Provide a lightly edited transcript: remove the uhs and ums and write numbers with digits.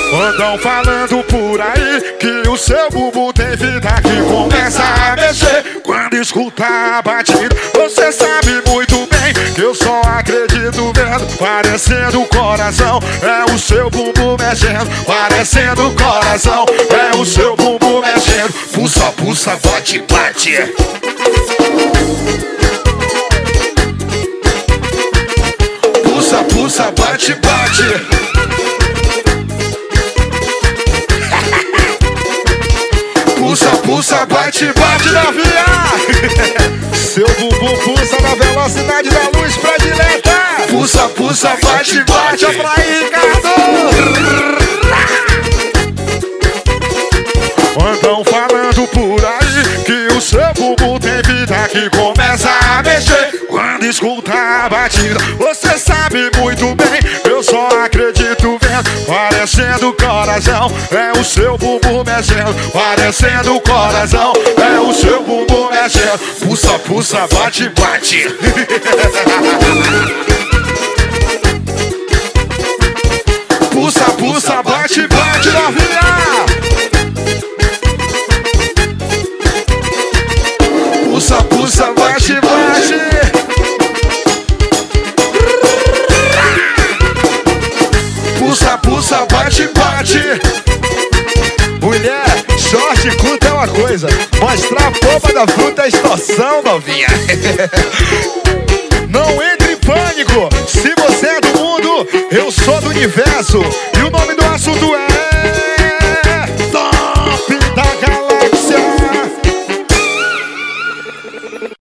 Andam falando por aí que o seu bumbum tem vida que começa a mexer quando escuta a batida. Você sabe muito bem que eu só acredito vendo, parecendo o coração. É o seu bumbum mexendo, parecendo o coração. É o seu bumbum mexendo. Pulsa, pulsa, bate, bate. Pulsa, pulsa, bate, bate. Pulsa, pulsa, bate, bate na via. Seu bumbum pulsa na velocidade da luz predileta. Pulsa, pulsa, bate, bate. Olha pra aí, Ricardo. Andam falando por aí que o seu bumbum tem vida que começa a mexer quando escuta a batida. Você sabe muito bem, eu só acredito vendo, parecendo o coração. É o seu bumbum mexendo, parecendo o coração. É o seu bumbum mexendo. Pulsa, pulsa, bate, bate. Pulsa, pulsa, bate, bate na via. Pulsa, pulsa, bate, bate. Pulsa, pulsa, bate, bate. Mulher, short curto é uma coisa, mostrar a polpa da fruta é extorsão, novinha. Não entre em pânico. Se você é do mundo, eu sou do universo.